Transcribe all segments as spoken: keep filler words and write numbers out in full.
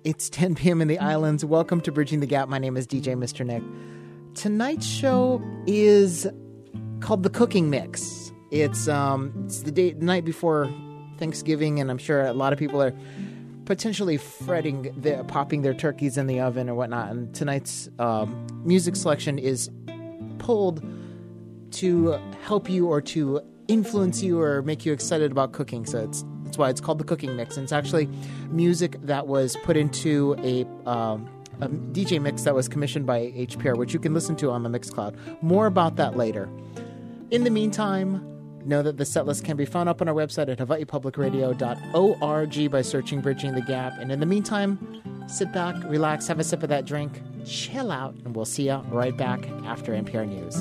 It's ten p.m. in the islands. Welcome to Bridging the Gap. My name is D J Mister Nick. Tonight's show is called The Cooking Mix. It's um, it's the day, the night before Thanksgiving, and I'm sure a lot of people are potentially fretting, the, popping their turkeys in the oven or whatnot. And tonight's um, music selection is pulled to help you or to influence you or make you excited about cooking. So it's that's why it's called The Cooking Mix. And it's actually music that was put into a, um, a D J mix that was commissioned by H P R, which you can listen to on the Mixcloud. More about that later. In the meantime, know that the set list can be found up on our website at hawaii public radio dot org by searching Bridging the Gap. And in the meantime, sit back, relax, have a sip of that drink, chill out, and we'll see you right back after N P R News.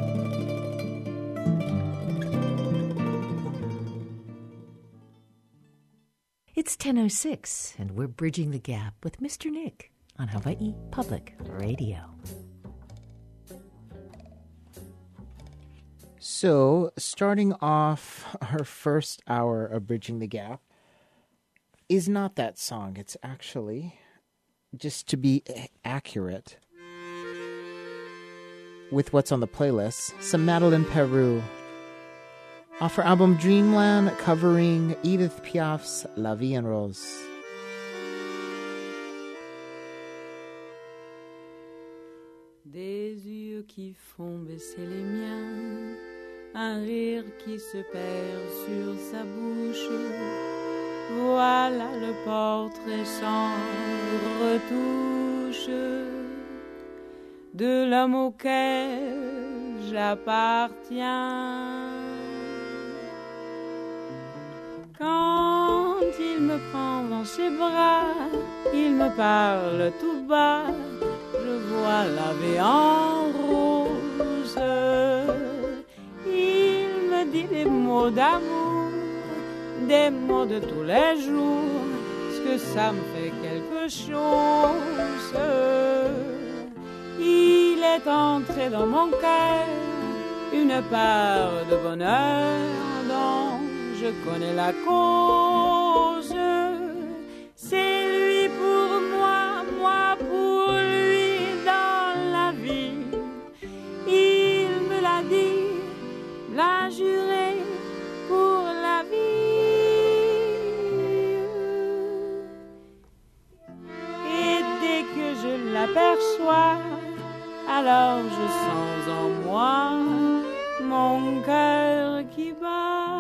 It's ten oh six, and we're Bridging the Gap with Mister Nick on Hawaii Public Radio. So, starting off our first hour of Bridging the Gap is not that song. It's actually, just to be accurate with what's on the playlist, some Madeleine Peru off her album Dreamland, covering Edith Piaf's La Vie en Rose. Des yeux qui font baisser les miens, un rire qui se perd sur sa bouche. Voilà le portrait sans retouche de l'homme auquel j'appartiens. Quand il me prend dans ses bras, il me parle tout bas, je vois la vie en rose. Il me dit des mots d'amour, des mots de tous les jours, parce que ça me fait quelque chose. Il est entré dans mon cœur une part de bonheur dont je connais la cause. C'est lui pour moi, moi pour lui dans la vie. Il me l'a dit, l'a juré pour la vie. Et dès que je l'aperçois, alors je sens en moi mon cœur qui bat.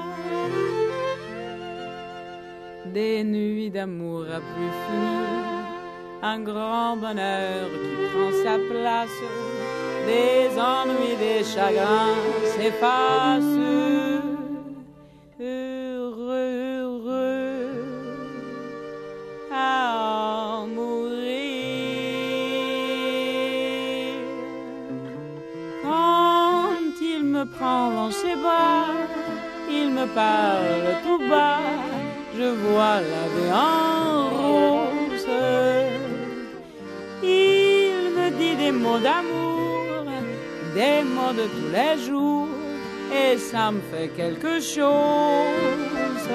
Des nuits d'amour à plus finir, un grand bonheur qui prend sa place, des ennuis, des chagrins s'effacent. Heureux, heureux à en mourir. Quand il me prend dans ses bras, il me parle tout bas, je vois la vie en rose. Il me dit des mots d'amour, des mots de tous les jours, et ça me fait quelque chose.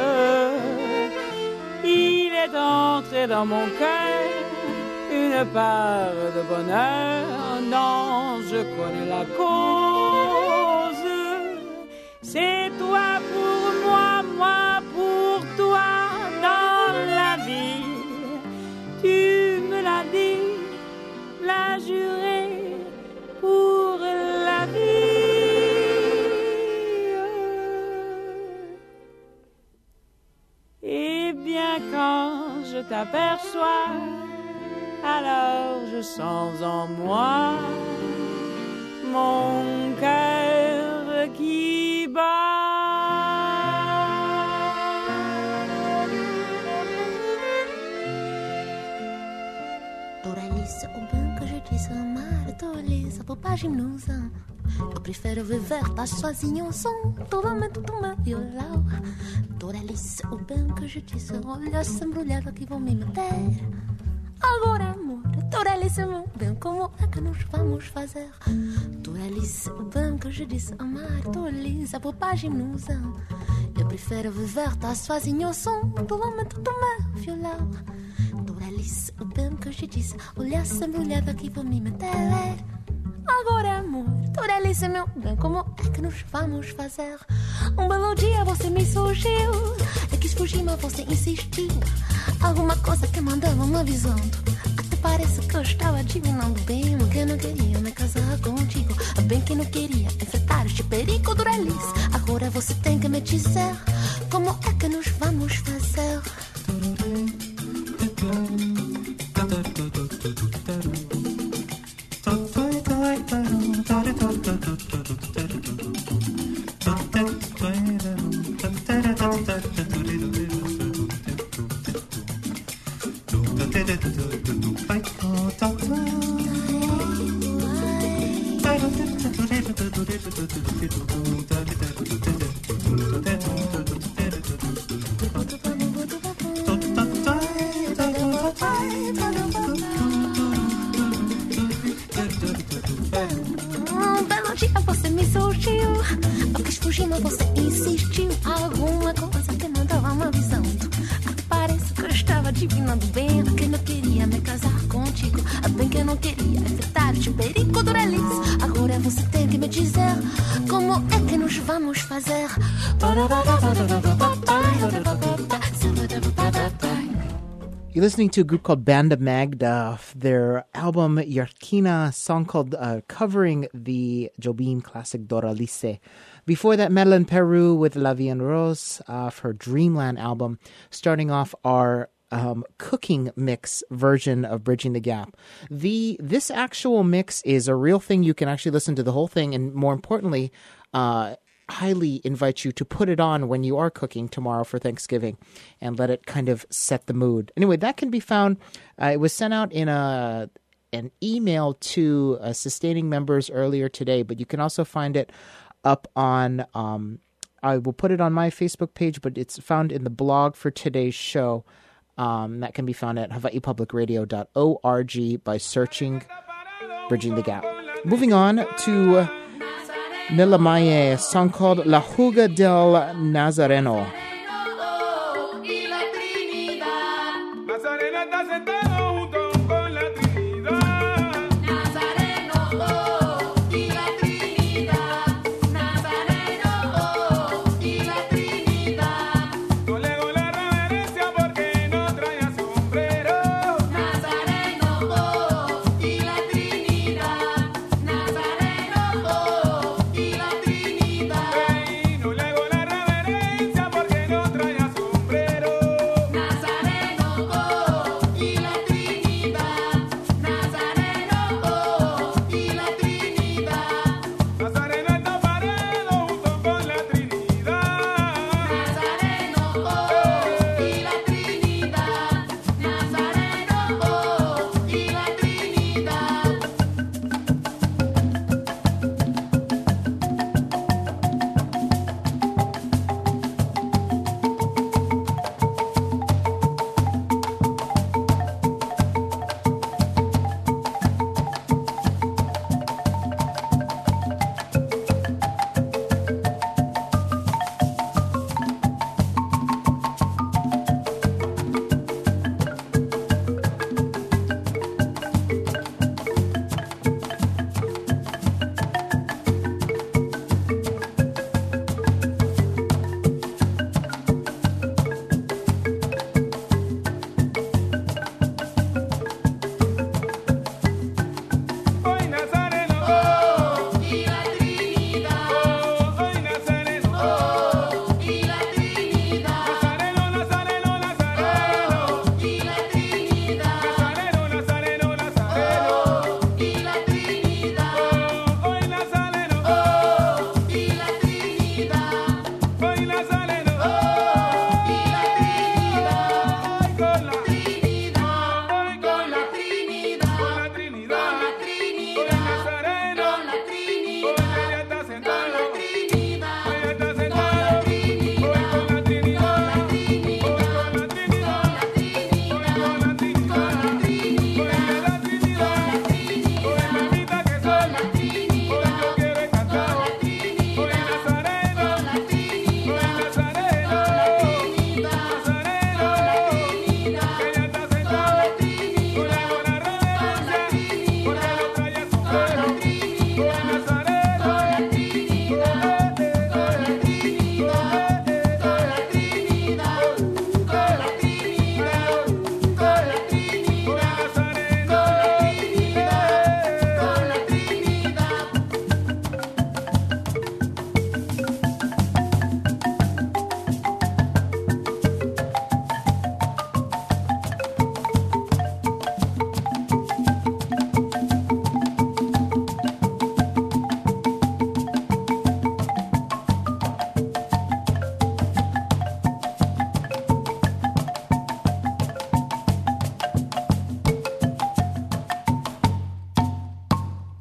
Il est entré dans mon cœur une part de bonheur dont je connais la cause. C'est toi pour moi, moi pour toi dans la vie. Tu me l'as dit, l'as juré pour la vie. Et bien quand je t'aperçois, alors je sens en moi mon cœur qui bat. Doralice, au bain que je disse amar, Doralice, bobagem nos anos. Eu prefiro viver, tá sozinho, som, toda me tudo me violau. Doralice, o bem que je disse, olha, essa embrulhada que vão me meter. Agora, amor, Doralice, meu bem, como é que nos vamos fazer? Doralice, o bem que je disse amar, Doralice, a bobagem nos anos. Eu prefiro viver, tá sozinho, som, toda me tudo me violau. Doralice, o bem que eu te disse. Olha essa mulher daqui por mim, meter. Agora, amor, tu delícia, meu bem, como é que nos vamos fazer? Um belo dia você me surgiu, eu quis fugir, mas você insistiu. Alguma coisa que mandava me avisando. Até parece que eu estava adivinhando bem que eu não queria me casar contigo. Bem que não queria enfrentar este perigo do release. Agora você tem que me dizer como é que nos vamos fazer. Um belo dia você me surgiu, eu quis fugir, mas você insistiu. Alguma coisa que não tava me avisando. Parece que eu estava adivinhando bem que não queria me casar contigo. Bem que eu não queria enfrentar este perigo do release. Agora você tem que me dizer como é que nos vamos fazer. You're listening to a group called Banda Magda, their album Yarkina, song called uh, covering the Jobim classic Doralice. Before that, Madeleine Peru with La Vie en Rose off her Dreamland album, starting off our um, cooking mix version of Bridging the Gap. The This actual mix is a real thing. You can actually listen to the whole thing, and more importantly, uh, highly invite you to put it on when you are cooking tomorrow for Thanksgiving and let it kind of set the mood. Anyway, that can be found. Uh, it was sent out in a an email to uh, sustaining members earlier today, but you can also find it up on, um, I will put it on my Facebook page, but it's found in the blog for today's show. Um, that can be found at hawaii public radio dot org by searching Bridging the Gap. Moving on to Uh, Nella Maye, a song called La Juga del Nazareno. Porque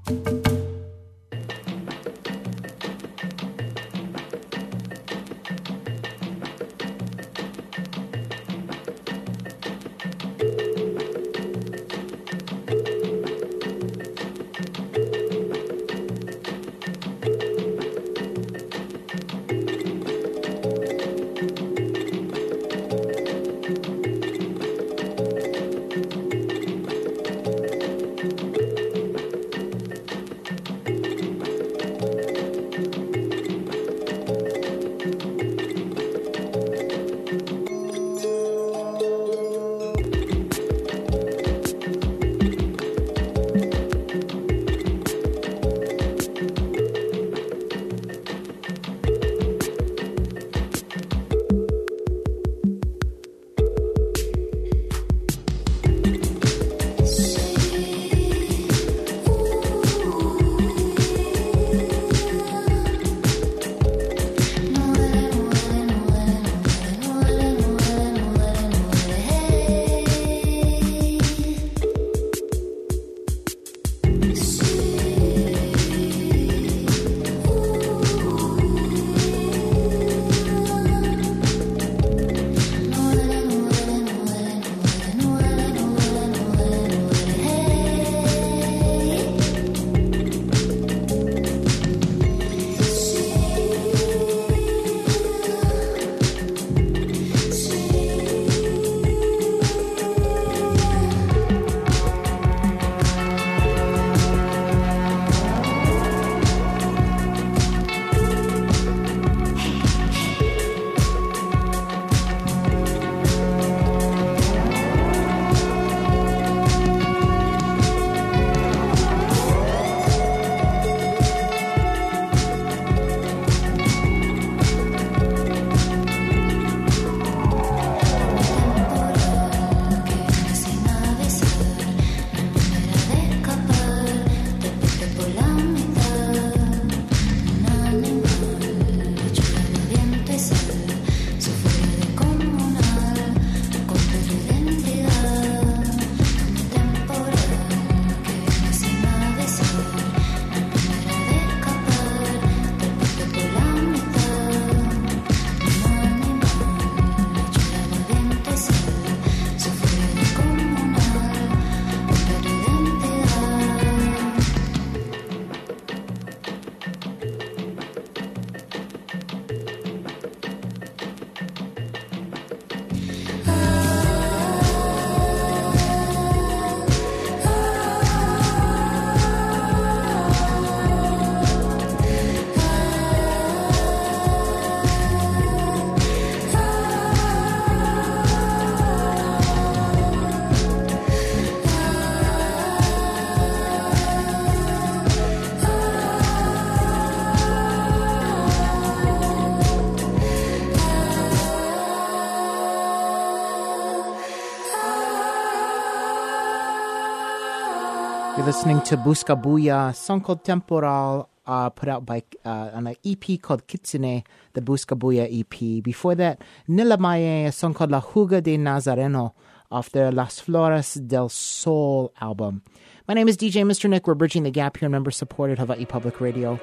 You're listening to Buscabuya, a song called Temporal, uh, put out by uh, on an E P called Kitsune, the Buscabuya E P. Before that, Nilamaye, a song called La Juga de Nazareno, off their Las Flores del Sol album. My name is D J Mister Nick. We're bridging the gap here, member-supported Hawaii Public Radio,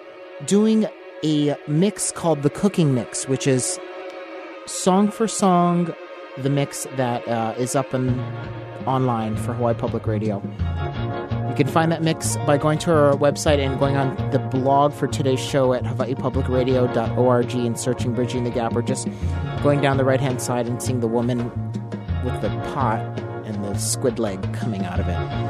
doing a mix called The Cooking Mix, which is song for song, the mix that uh, is up and online for Hawaii Public Radio. You can find that mix by going to our website and going on the blog for today's show at hawaii public radio dot org and searching Bridging the Gap, or just going down the right-hand side and seeing the woman with the pot and the squid leg coming out of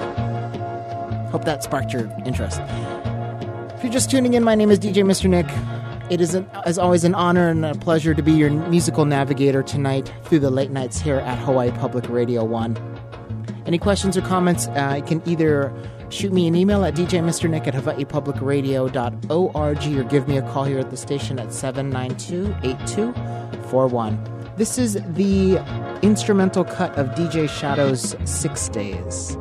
it. Hope that sparked your interest. If you're just tuning in, my name is D J Mister Nick. It is, an, as always, an honor and a pleasure to be your musical navigator tonight through the late nights here at Hawaii Public Radio one. Any questions or comments, uh, you can either shoot me an email at d j mister nick at hawaii public radio dot org or give me a call here at the station at seven nine two, eight two four one. This is the instrumental cut of D J Shadow's Six Days.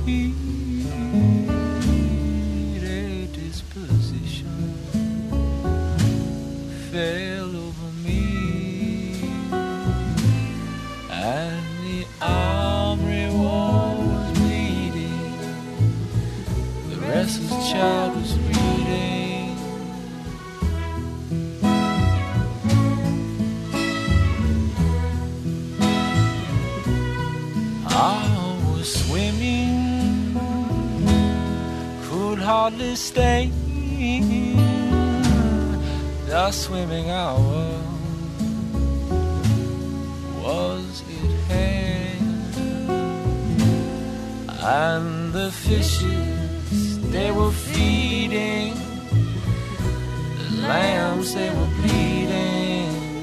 disposition fell over me, and the armory wall was bleeding, the restless child was reading. I was swimming, could hardly stay. The swimming hour was at hand, and the fishes they were feeding, the lambs they were bleeding.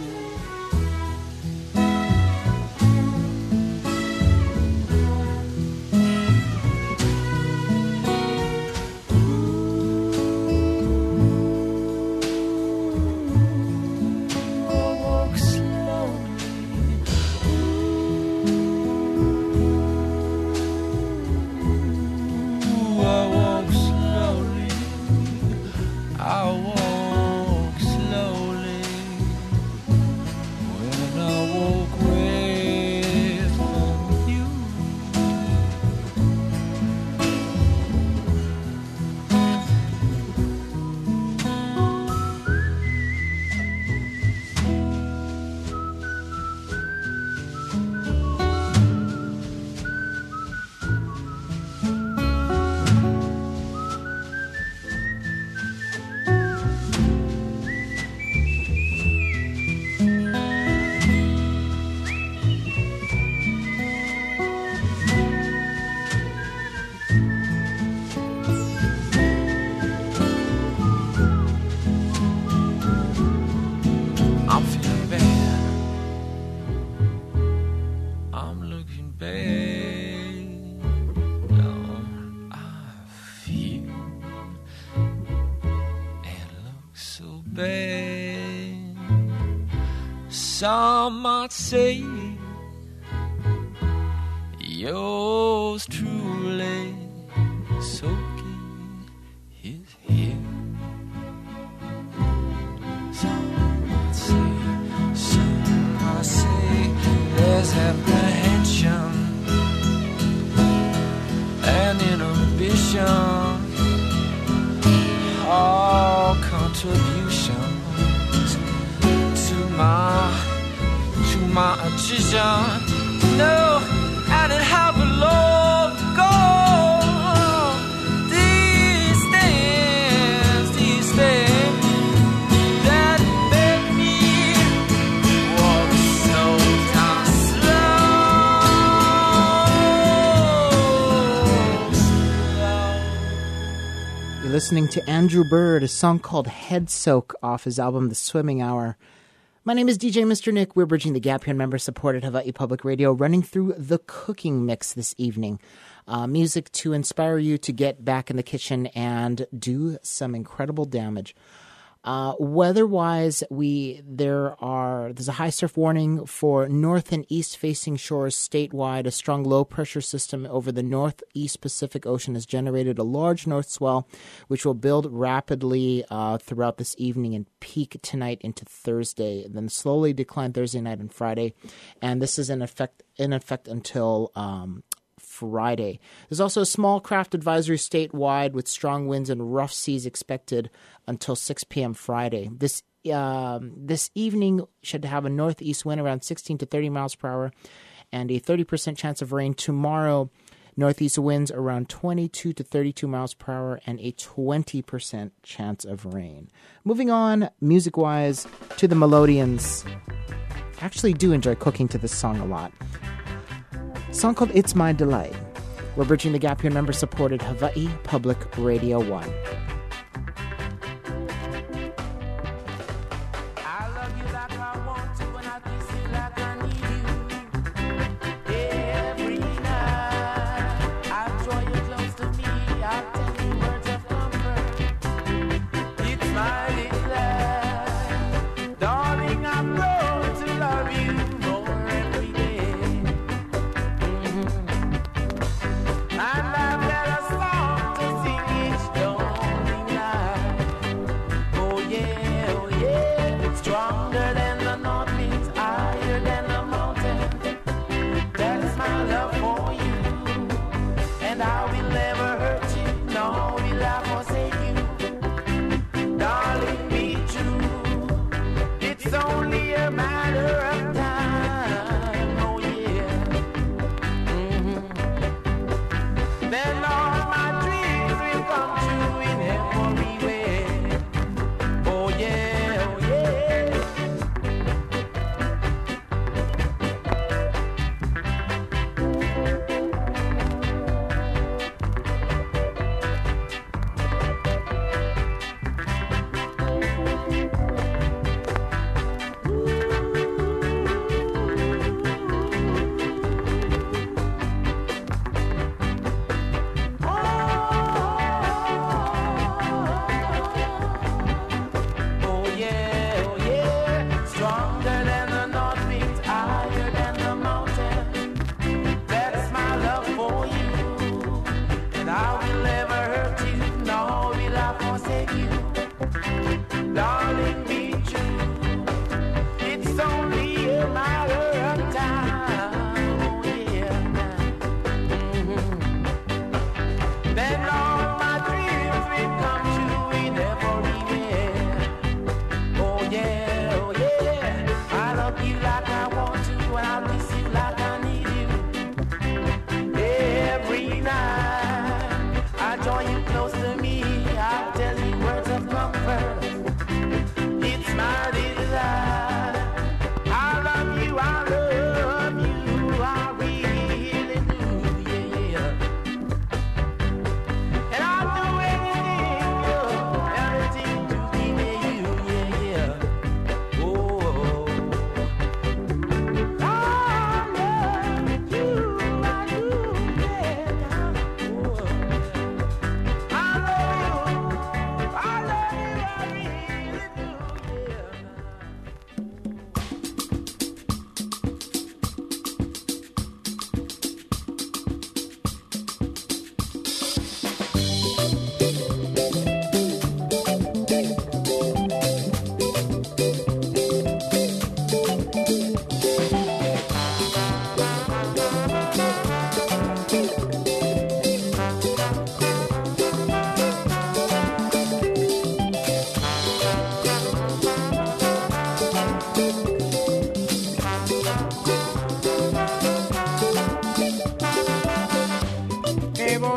Some might say yours truly soaking his hair. Some might say, some might say there's apprehension and inhibition, all contributions to my my vision. No, I didn't have a long go. These things, these things that made me walk so down slow, slow. You're listening to Andrew Bird, a song called Head Soak off his album The Swimming Hour. My name is D J Mister Nick. We're bridging the gap here, member-supported Hawaii Public Radio, running through the cooking mix this evening. Uh, music to inspire you to get back in the kitchen and do some incredible damage. Uh, weather-wise, we there are there's a high surf warning for north and east-facing shores statewide. A strong low-pressure system over the northeast Pacific Ocean has generated a large north swell, which will build rapidly uh, throughout this evening and peak tonight into Thursday, then slowly decline Thursday night and Friday. And this is in effect in effect until Um, Friday. There's also a small craft advisory statewide with strong winds and rough seas expected until six p.m. Friday. This um, this evening should have a northeast wind around sixteen to thirty miles per hour and a thirty percent chance of rain. Tomorrow, northeast winds around twenty-two to thirty-two miles per hour and a twenty percent chance of rain. Moving on, music-wise, to the Melodians. I actually do enjoy cooking to this song a lot. A song called It's My Delight. We're bridging the gap here, member-supported Hawaii Public Radio one. I love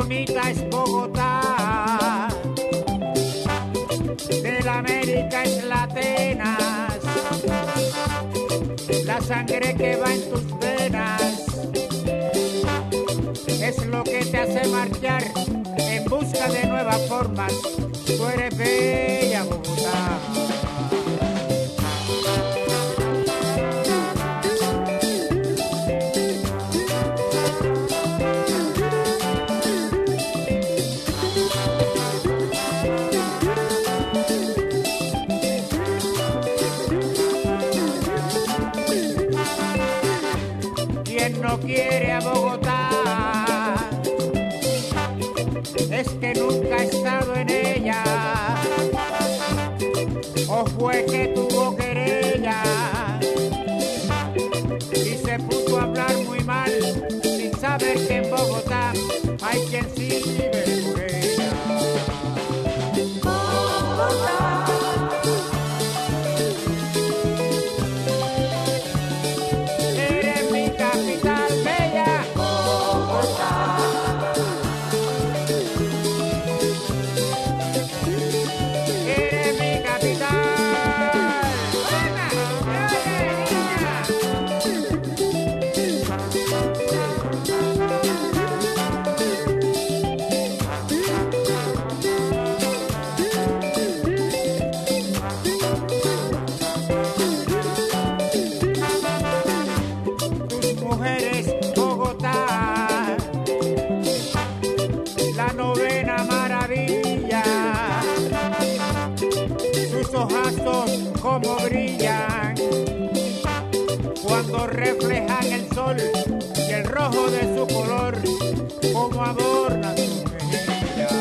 bonita es Bogotá, de la América es la Atenas, la sangre que va en tus venas es lo que te hace marchar en busca de nuevas formas. Tú eres bella Bogotá. Quien no quiere a Bogotá es que nunca ha estado en ella, o fue que tuvo querella y se puso a hablar muy mal sin saber que en Bogotá hay quien sí vive por ella. Bogotá, eres mi capital bella. Bogotá, eres mi capital. ¡Buena! ¡Oye, niña! Tus mujeres, Bogotá, la novena maravilla, sus ojazos como brillan cuando reflejan el sol y el rojo de su color como adornan sus mejillas.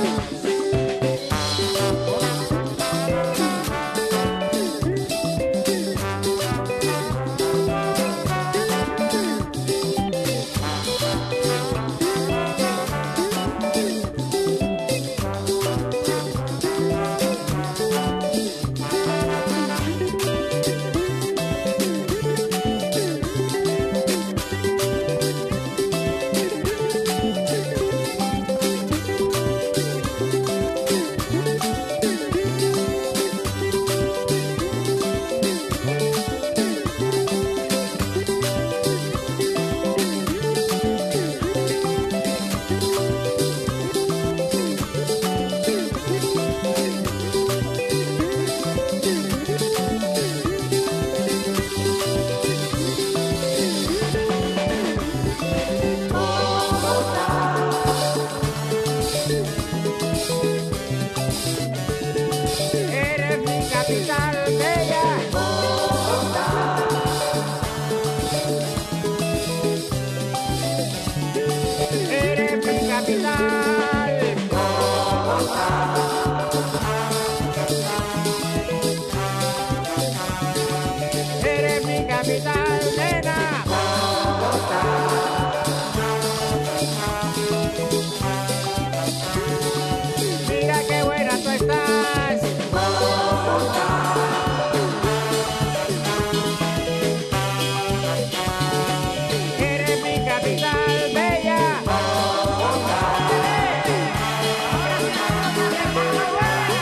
Eres mi capital bella. Bogotá, eres mi capital. Bogotá, eres mi capital, nena. Bogotá, mira qué buena tú estás. Bogotá, eres mi capital bella. Bogotá, ahora sí vamos a ver por lo bueno.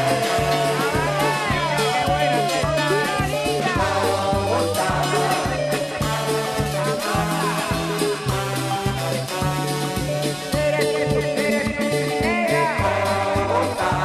Qué buena tú estás, niña. Bogotá, eres mi, eres mi negra. Bogotá.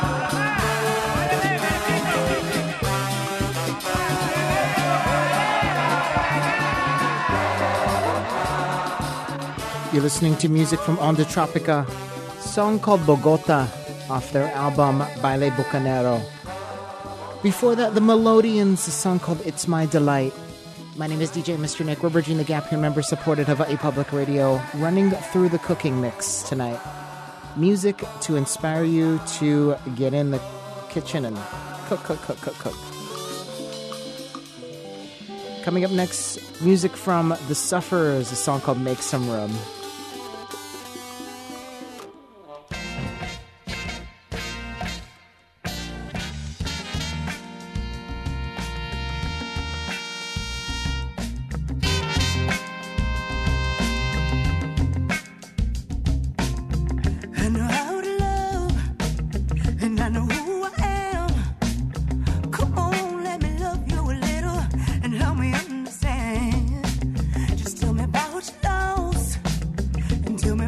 You're listening to music from Onda Tropica, song called Bogota off their album Baile Bucanero. Before that, the Melodians, a song called It's My Delight. My name is D J Mister Nick. We're bridging the gap here, member-supported Hawaii Public Radio, running through the cooking mix tonight. Music to inspire you to get in the kitchen and cook, cook, cook, cook, cook. Coming up next, music from The Sufferers, a song called Make Some Room.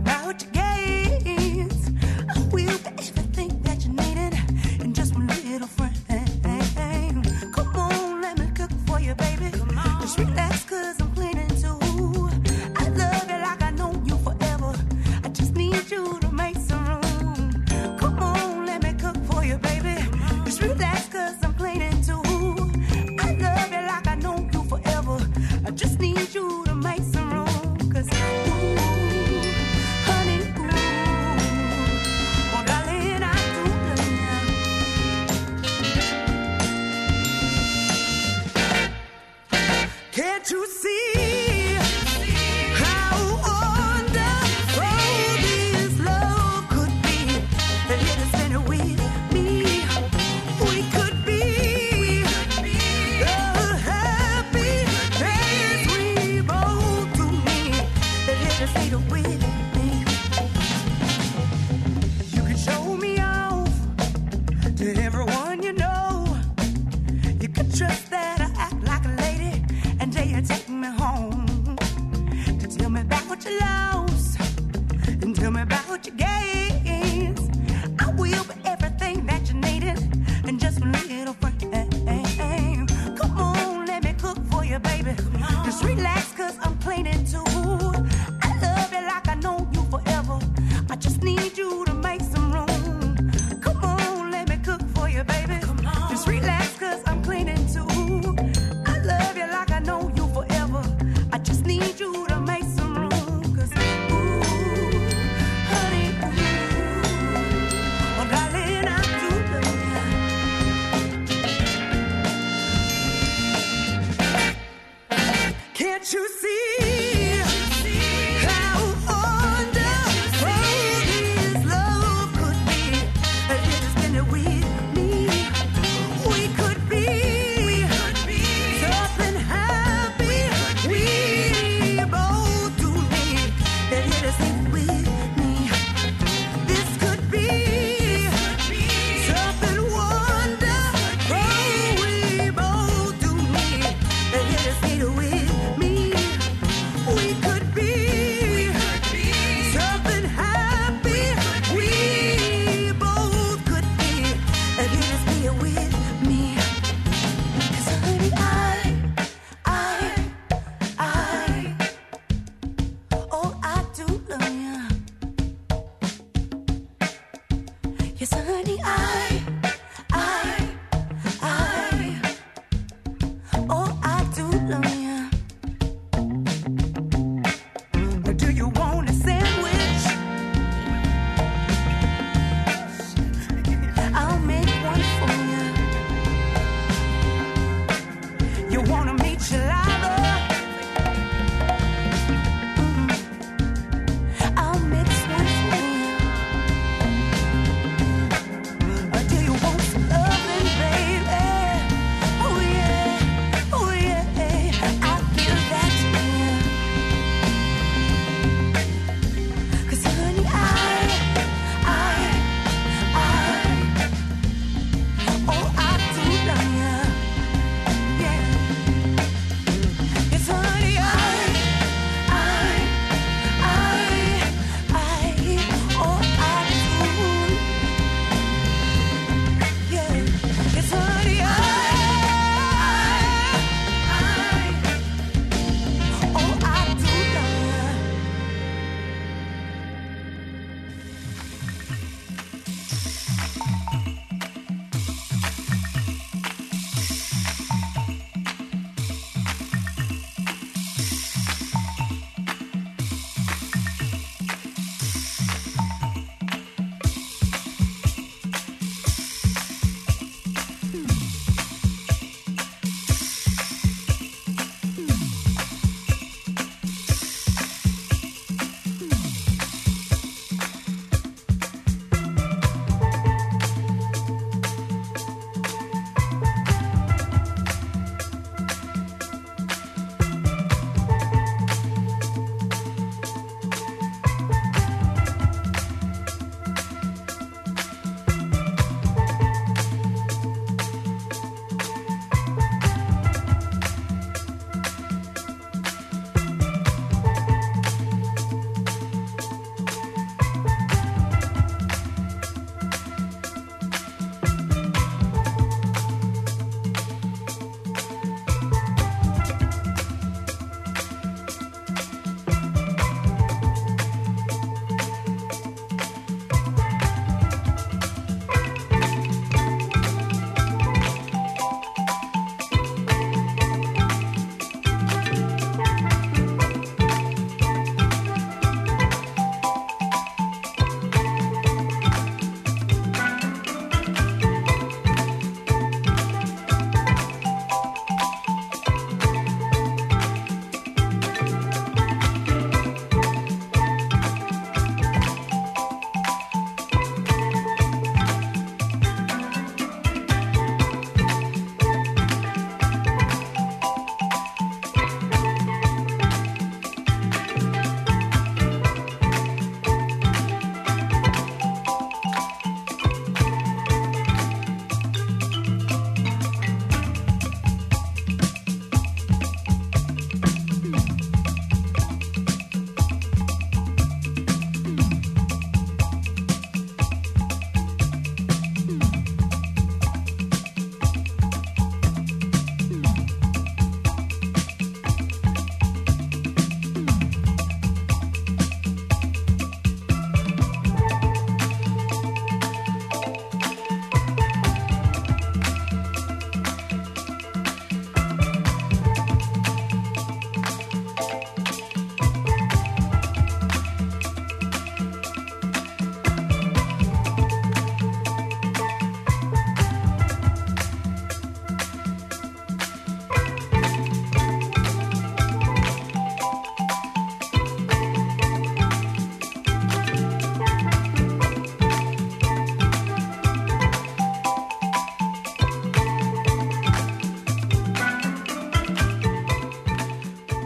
about your gaze. I will be everything that you needed and just one little friend. Come on, let me cook for you, baby. Just relax, cause I'm cleaning too. I love you like I know you forever. I just need you to make some room. Come on, let me cook for you, baby. Just relax, cause I'm cleaning too. I love you like I know you forever. I just need you to make some room. Cause ooh, honey, ooh, oh darling, I do love you. Can't you see how wonderful this love could be? That it has been with me. We could be the happy days we both do need. That it has been with me. You can show me off to everyone you know. You can trust that I act like a lady, and then you take me home to tell me about what you lost and tell me about your gains. I will be everything that you needed and just a little friend. Come on, let me cook for you, baby. Just relax, cause I'm cleaning too. I love you like I know you forever. I just need you to make some room. Come on, let me cook for you, baby. Just relax, cause I'm cleaning too. I love you like I know you forever. I just need you to make some room. Cause ooh, honey, ooh, oh darling, I do love you. Can't you see how wonderful this love could be? That it has been with me. We could be something happy. We both do need. That it has been with me. This could be something wonderful. We both do need. That it has been with me. We could be something happy. We both could be. And it has been with me. 'Cause honey, I, I, I, oh, I do love you.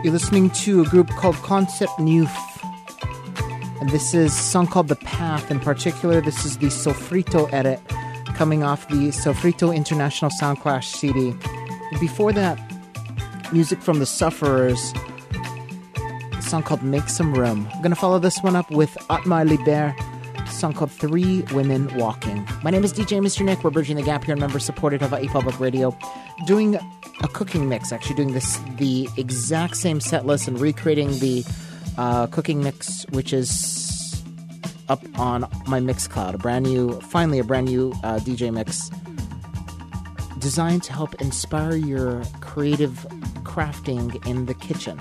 You're listening to a group called Concept Neuf. And this is a song called The Path. In particular, this is the Sofrito edit coming off the Sofrito International Sound Clash C D. Before that, music from The Sufferers, a song called Make Some Room. I'm going to follow this one up with Atma Liber, a song called Three Women Walking. My name is D J Mister Nick. We're bridging the gap here in member-supported Hawaii Public Radio, doing a cooking mix, actually doing this the exact same set list and recreating the uh, cooking mix, which is up on my Mixcloud. A brand new, finally a brand new uh, D J mix designed to help inspire your creative crafting in the kitchen.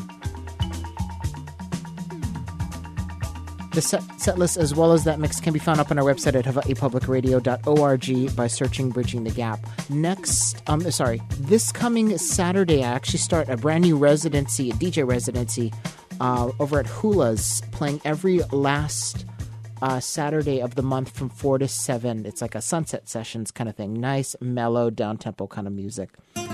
The set, set list as well as that mix can be found up on our website at hawaii public radio dot org by searching Bridging the Gap. Next, um, sorry, this coming Saturday I actually start a brand new residency, a D J residency, uh, over at Hula's, playing every last uh, Saturday of the month from four to seven. It's like a sunset sessions kind of thing. Nice, mellow, down-tempo kind of music.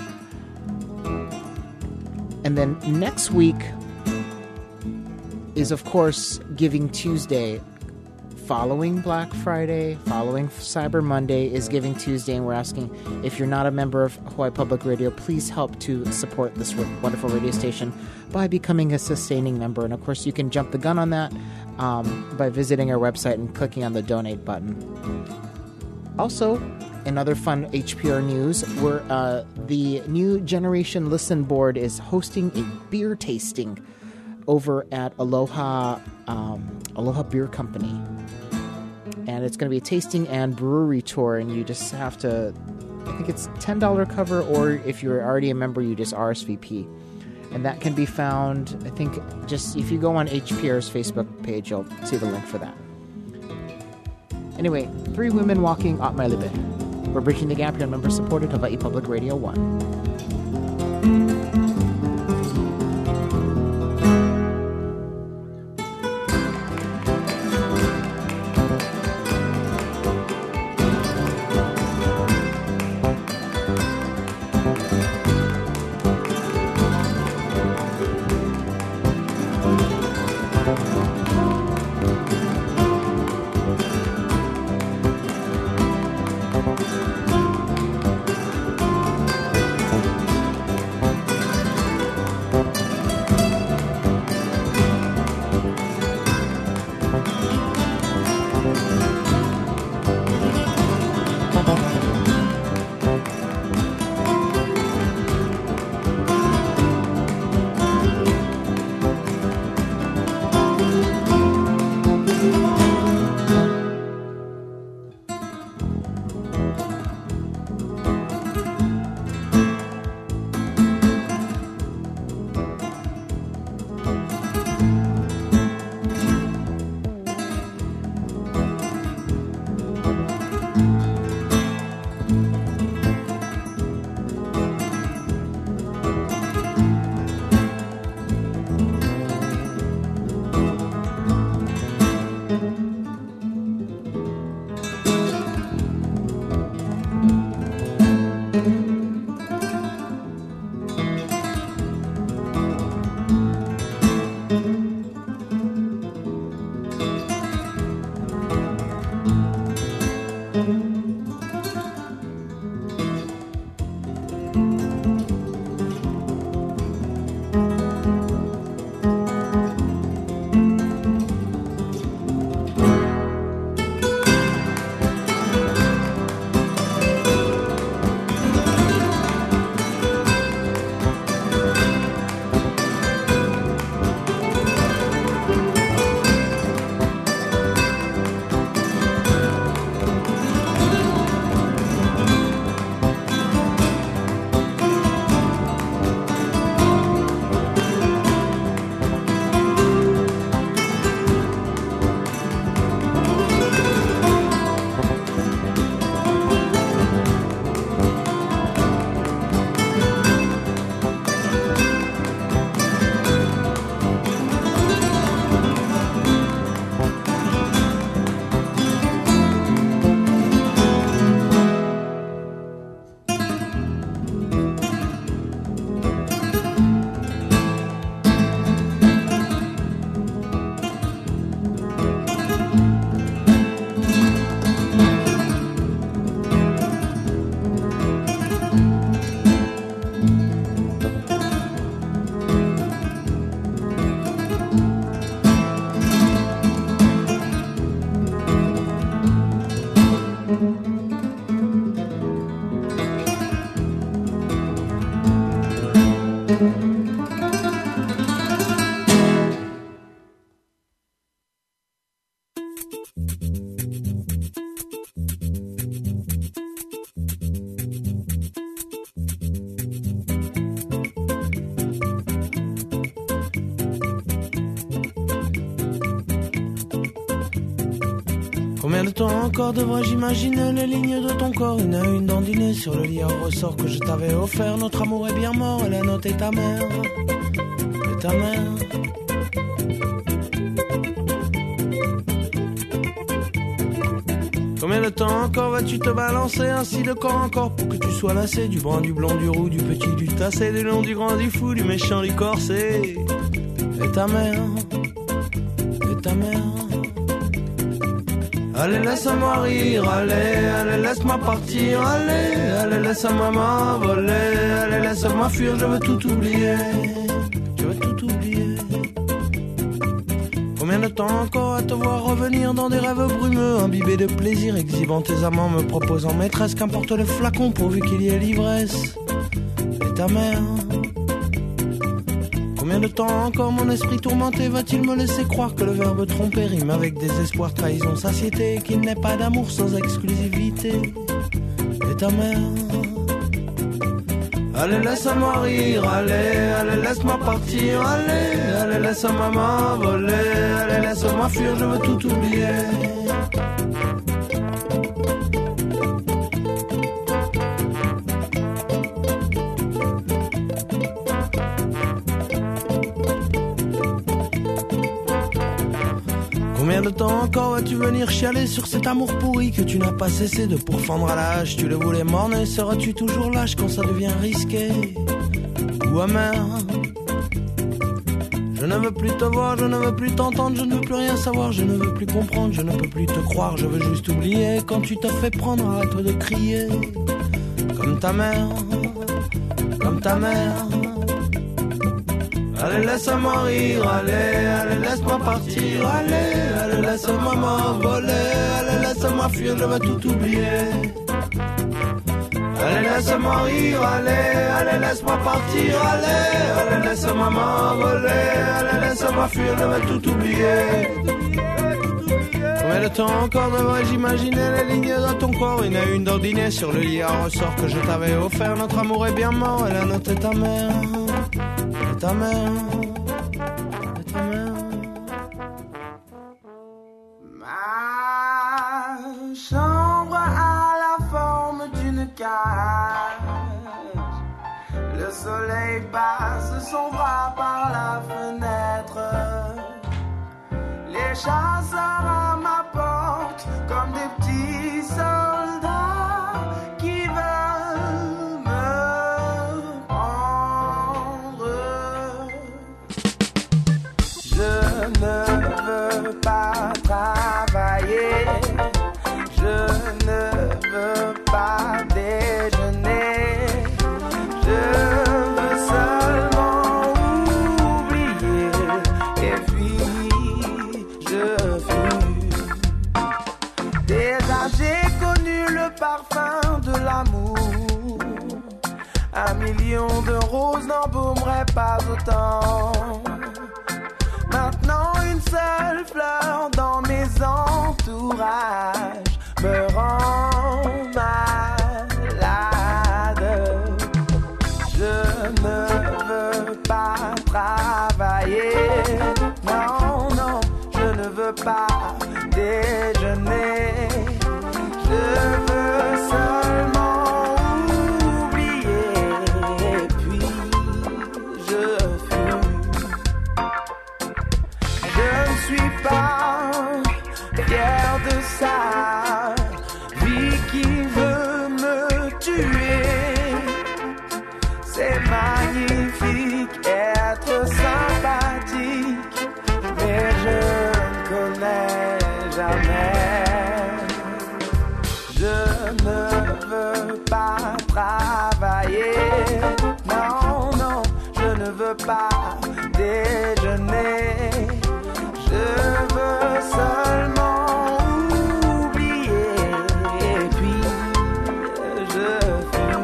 And then next week is, of course, Giving Tuesday. Following Black Friday, following Cyber Monday is Giving Tuesday, and we're asking if you're not a member of Hawaii Public Radio, please help to support this wonderful radio station by becoming a sustaining member. And, of course, you can jump the gun on that um, by visiting our website and clicking on the donate button. Also, in other fun H P R news, we're, uh, the New Generation Listen Board is hosting a beer tasting over at Aloha um, Aloha Beer Company. And it's going to be a tasting and brewery tour, and you just have to, I think it's ten dollars cover, or if you're already a member, you just R S V P. And that can be found, I think, just if you go on H P R's Facebook page, you'll see the link for that. Anyway, Three Women Walking At My Libe. We're bridging the gap here, member-supported Hawaii Public Radio one. Combien de temps encore devrais-je imaginer les lignes de ton corps, une à une dandinée sur le lit à ressort que je t'avais offert. Notre amour est bien mort et la note est ta mère, et ta mère. Combien de temps encore vas-tu te balancer ainsi de corps en corps pour que tu sois lassé du brun, du blond, du roux, du petit, du tassé, du long, du grand, du fou, du méchant, du corsé, et ta mère, et ta mère. Allez, laisse-moi rire, allez, allez, laisse-moi partir, allez, allez, laisse-moi m'envoler, allez, laisse-moi fuir, je veux tout oublier, je veux tout oublier. Combien de temps encore à te voir revenir dans des rêves brumeux, imbibés de plaisir, exhibant tes amants, me proposant maîtresse, qu'importe le flacon pourvu qu'il y ait l'ivresse, et ta mère. Combien de temps encore mon esprit tourmenté va-t-il me laisser croire que le verbe tromper rime avec désespoir, trahison, satiété, qu'il n'est pas d'amour sans exclusivité, et ta mère. Allez, laisse-moi rire, allez, allez, laisse-moi partir, allez, allez, laisse-moi m'envoler, allez, laisse-moi fuir, je veux tout oublier. Combien de temps encore vas-tu venir chialer sur cet amour pourri que tu n'as pas cessé de pourfendre à la hache? Tu le voulais morner, seras-tu toujours lâche quand ça devient risqué ou amer? Je ne veux plus te voir, je ne veux plus t'entendre, je ne veux plus rien savoir, je ne veux plus comprendre, je ne peux plus te croire, je veux juste oublier. Quand tu te fais prendre, arrête de crier comme ta mère, comme ta mère. Allez, laisse-moi rire, allez, allez, laisse-moi partir, allez, allez, laisse-moi m'envoler, allez, laisse-moi fuir, je veux tout oublier. Allez, laisse-moi rire, allez, allez, laisse-moi partir, allez, allez, laisse-moi m'envoler, allez, laisse-moi fuir, je veux tout oublier. Combien de temps encore devrais-je imaginer les lignes de ton corps, une à une dandinée sur le lit à ressort que je t'avais offert. Notre amour est bien mort et la note est ta mère, et ta mère, et ta mère. Ma chambre a la forme d'une cage. Le soleil passe son bras par la fenêtre. Les chasseurs à ma porte comme des petits soldats qui veulent me prendre. Je ne veux pas travailler, je ne veux pas déjeuner, je veux seulement oublier et puis je fuis. Déjà j'ai connu le parfum de l'amour, un million de roses n'embaumeraient pas autant. Maintenant une seule fleur dans mes entourages me rend malade. Je ne veux pas travailler, non, non, je ne veux pas déjeuner, je veux seulement oublier et puis je fuis. Je ne suis pas fier de ça, vie qui veut me tuer. C'est magnifique être sympathique, mais je ne connais jamais. Je ne veux pas travailler, non, non, je ne veux pas déjeuner, je veux seulement oublier et puis je fuis.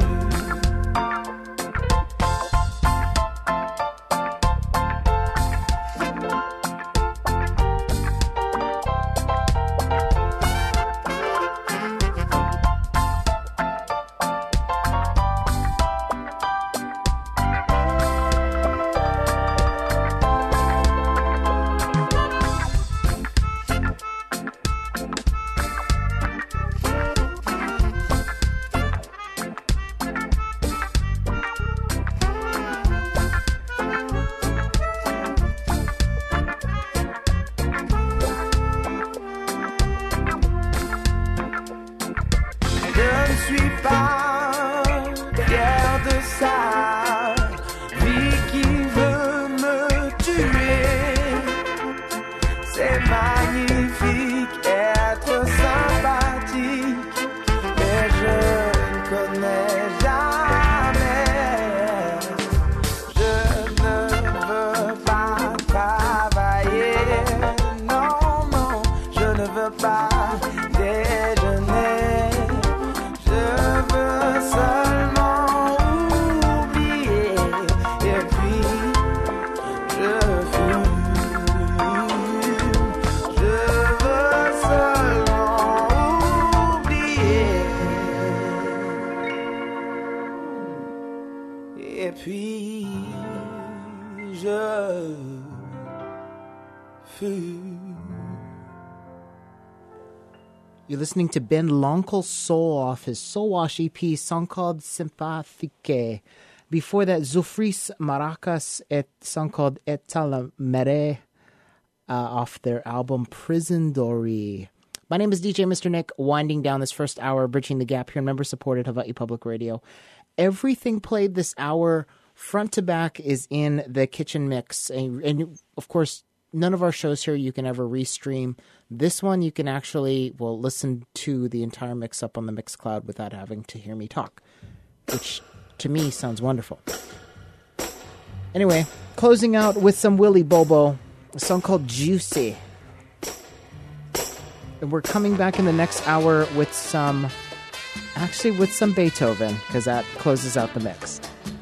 veux pas déjeuner. Je veux seulement oublier. Et puis je fume. Je veux seulement oublier. Et puis je fume. You're listening to Ben L'Oncle Soul off his Soul Wash E P, song called Sympathique. Before that, Zoufris Maracas, a song called Etal Mere, uh, off their album Prison Dory. My name is D J Mister Nick, winding down this first hour, bridging the gap here, member-supported Hawaii Public Radio. Everything played this hour, front to back, is in the kitchen mix. And, and of course, none of our shows here you can ever restream. This one you can actually, well, listen to the entire mix up on the Mixcloud without having to hear me talk, which to me sounds wonderful. Anyway, closing out with some Willie Bobo, a song called Juicy. And we're coming back in the next hour with some, actually with some Beethoven, because that closes out the mix.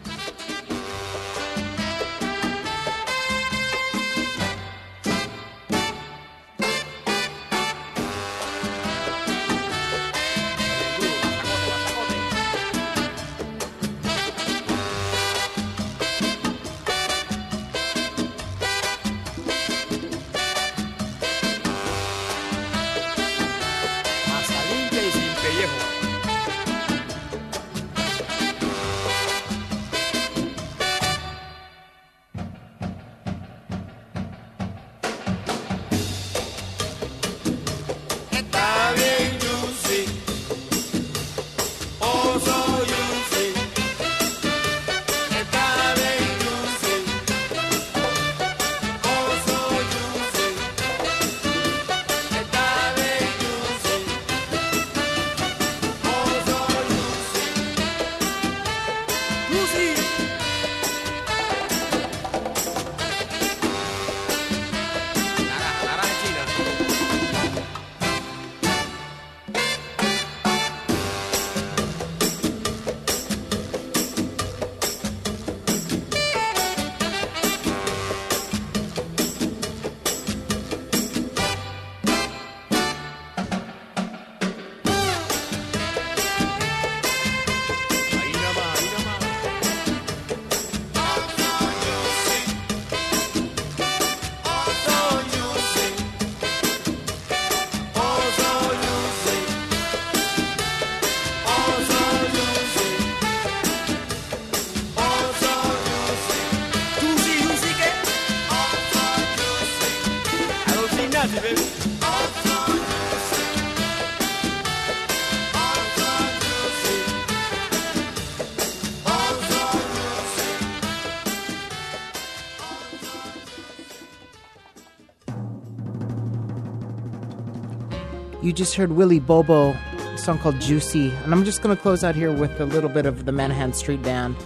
You just heard Willie Bobo, a song called Juicy. And I'm just going to close out here with a little bit of the Manahan Street Band.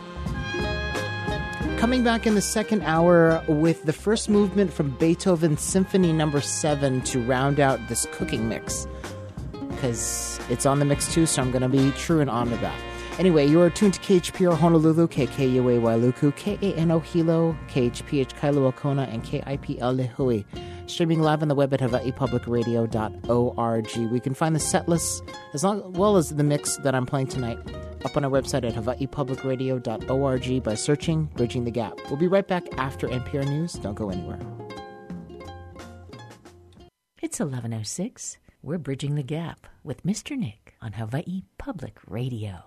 Coming back in the second hour with the first movement from Beethoven's Symphony Number seven to round out this cooking mix. Because it's on the mix too, so I'm going to be true and honor that. Anyway, you are tuned to K H P R Honolulu, K K U A Wailuku, K A N O Hilo, K H P H Kailua Kona, and K I P L Lehui. Streaming live on the web at hawaii public radio dot org. We can find the set list as long, well as the mix that I'm playing tonight up on our website at hawaii public radio dot org by searching Bridging the Gap. We'll be right back after N P R News. Don't go anywhere. It's eleven oh six. We're Bridging the Gap with Mister Nick on Hawaii Public Radio.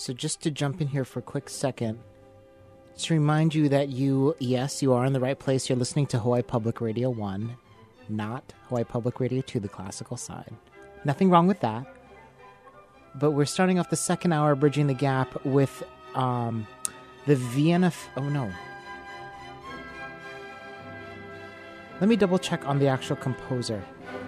So just to jump in here for a quick second, to remind you that you, yes, you are in the right place. You're listening to Hawaii Public Radio one, not Hawaii Public Radio two, the classical side. Nothing wrong with that. But we're starting off the second hour, Bridging the Gap, with um, the Vienna... F- oh, no. Let me double check on the actual composer.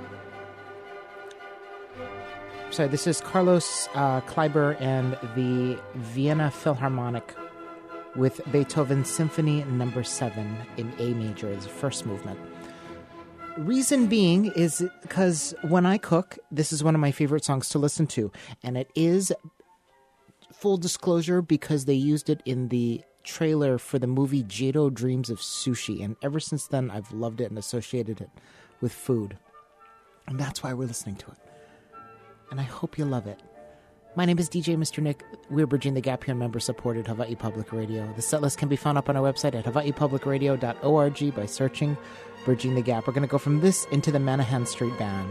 Sorry, this is Carlos uh, Kleiber and the Vienna Philharmonic with Beethoven's Symphony Number seven in A major, the first movement. Reason being is because when I cook, this is one of my favorite songs to listen to. And it is, full disclosure, because they used it in the trailer for the movie Jado Dreams of Sushi. And ever since then, I've loved it and associated it with food. And that's why we're listening to it. And I hope you love it. My name is D J Mister Nick. We're Bridging the Gap here in member-supported Hawaii Public Radio. The set list can be found up on our website at hawaii public radio dot org by searching Bridging the Gap. We're going to go from this into the Manahan Street Band.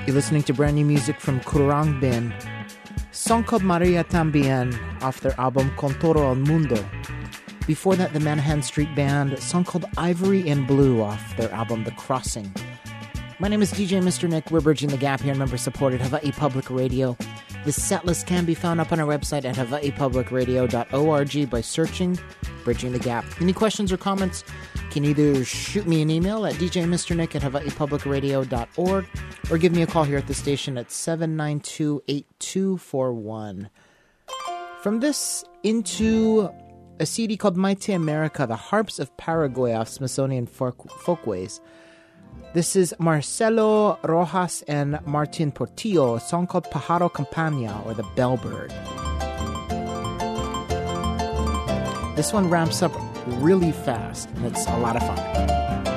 You're listening to brand new music from Kurang Bin, song called Maria Tambien off their album Con Todo el Mundo. Before that, the Manhattan Street Band, a song called Ivory and Blue off their album The Crossing. My name is D J Mister Nick. We're bridging the gap here in member-supported Hawaii Public Radio. The set list can be found up on our website at hawaii public radio dot org by searching Bridging the Gap. Any questions or comments, you can either shoot me an email at d j mister nick at hawaii public radio dot org or give me a call here at the station at seven nine two, eight two four one. From this into a C D called Maite America, The Harps of Paraguay off Smithsonian Folk- Folkways. This is Marcelo Rojas and Martin Portillo, a song called Pájaro Campaña, or The Bellbird. This one ramps up really fast, and it's a lot of fun.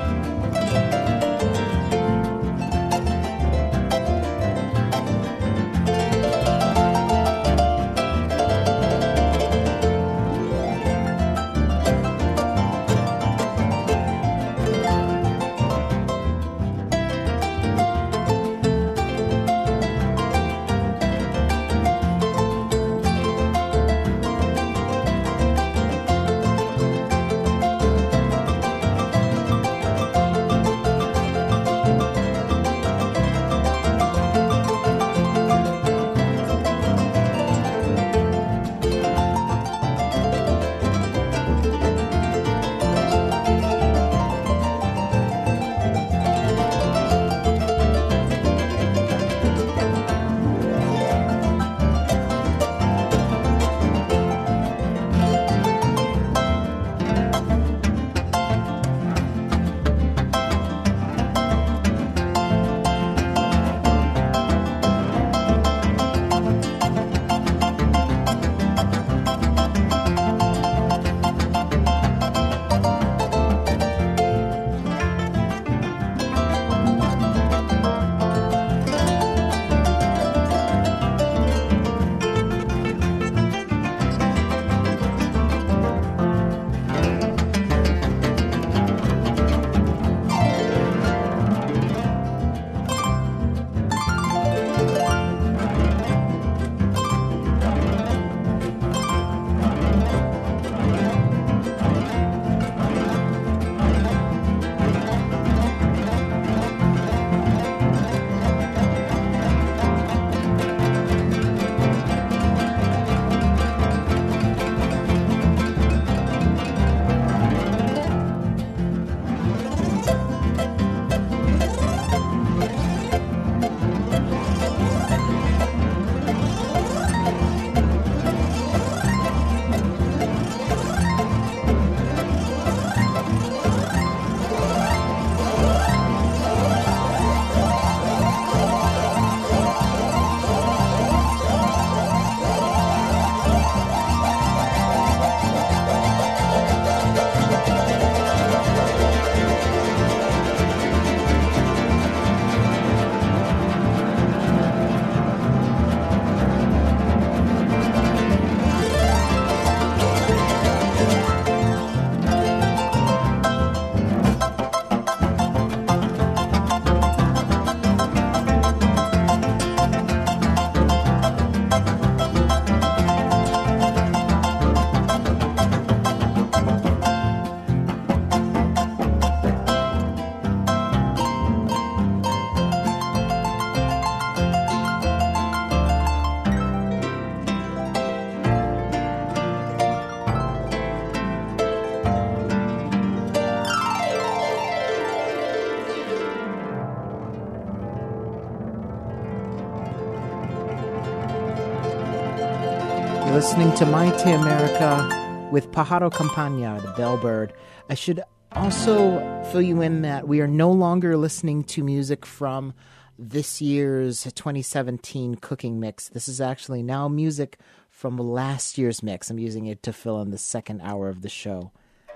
You're listening to Maite America with Pájaro Campaña, the Bellbird. I should also fill you in that we are no longer listening to music from this year's twenty seventeen cooking mix. This is actually now music from last year's mix. I'm using it to fill in the second hour of the show.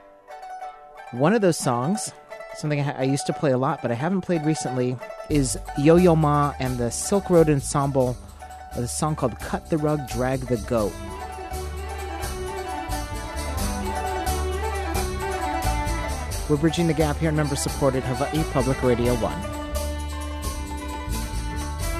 One of those songs, something I, I used to play a lot, but I haven't played recently, is Yo-Yo Ma and the Silk Road Ensemble with a song called Cut the Rug, Drag the Goat. We're bridging the gap here in member-supported Hawaii Public Radio one.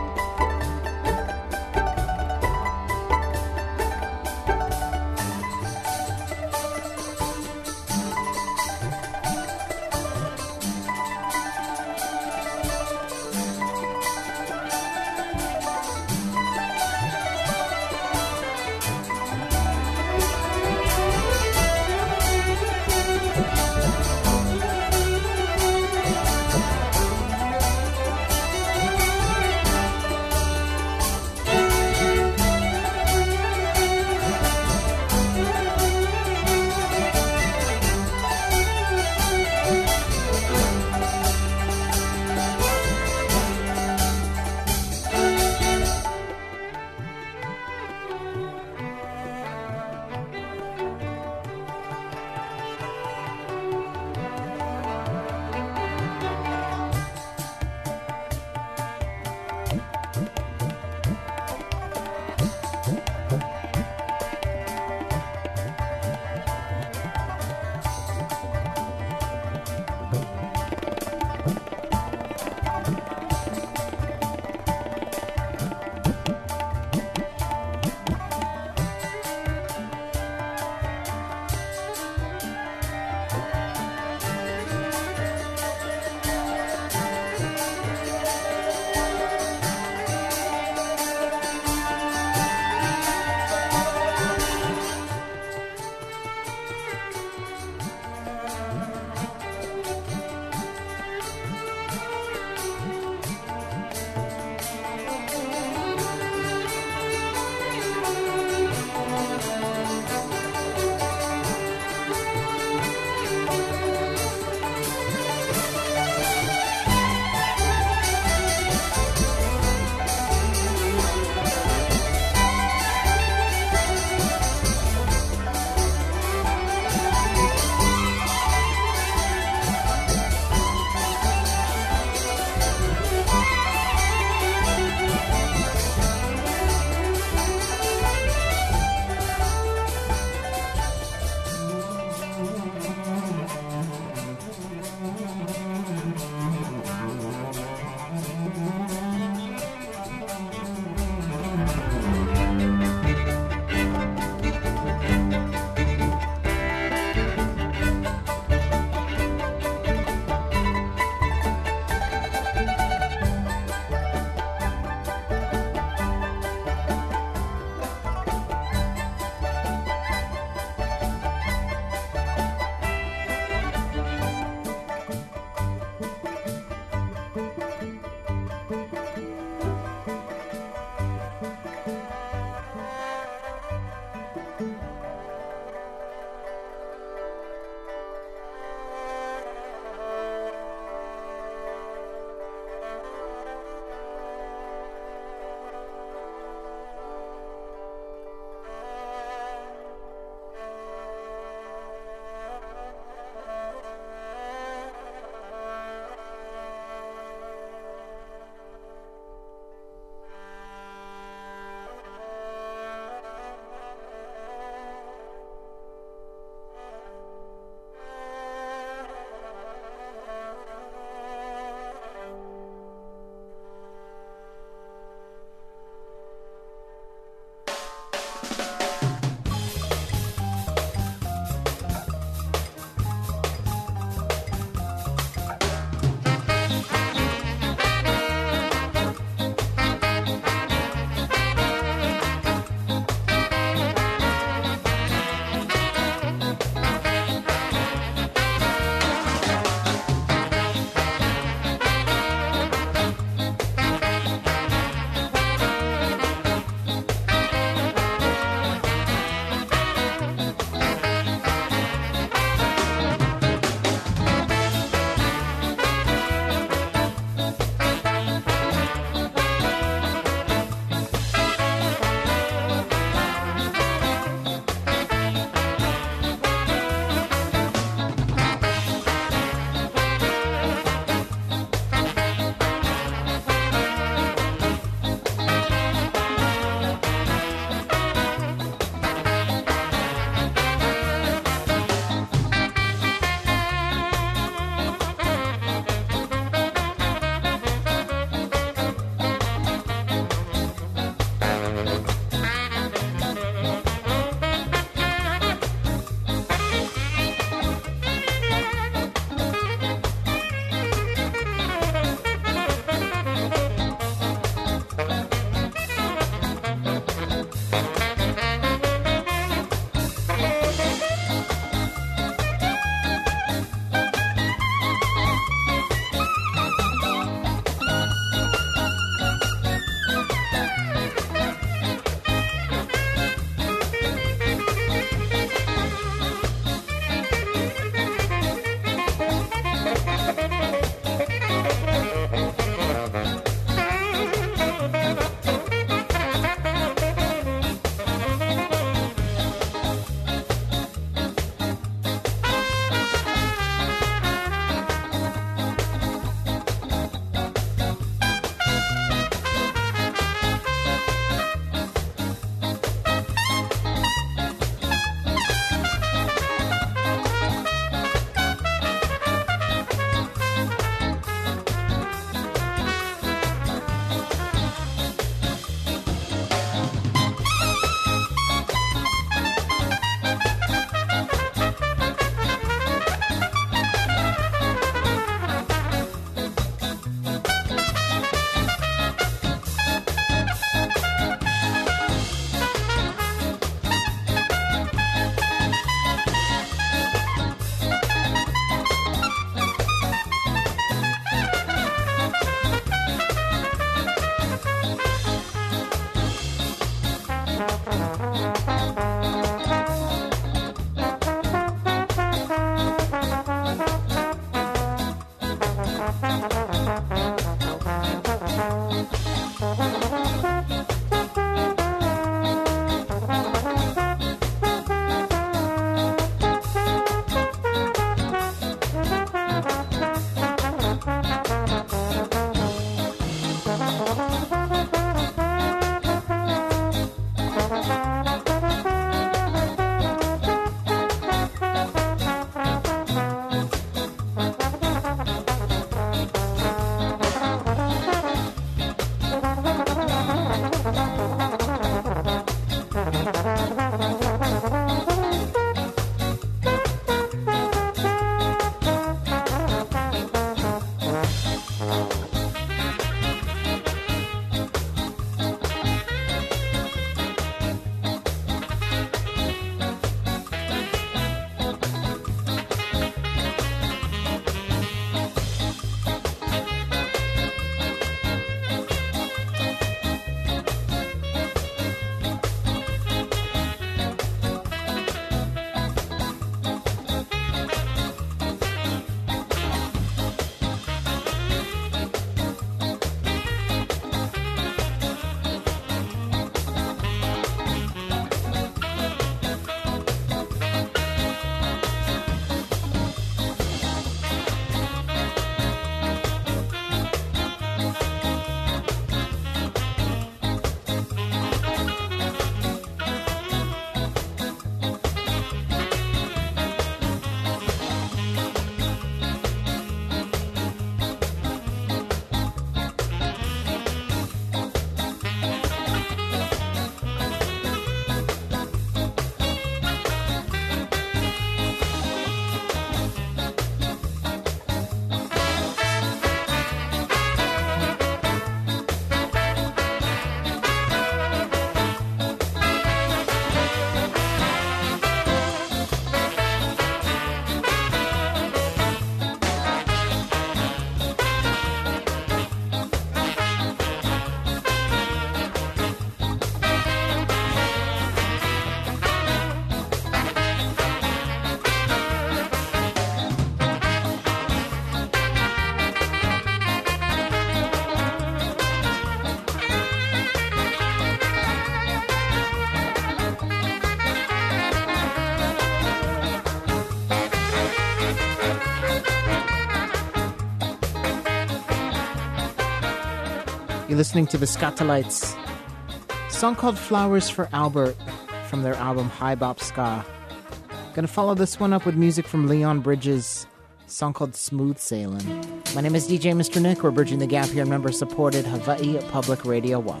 You're listening to the Skatalites. Song called Flowers for Albert from their album High Bop Ska. Gonna follow this one up with music from Leon Bridges, song called Smooth Sailing. My name is D J Mister Nick. We're bridging the gap here in member-supported Hawaii Public Radio one.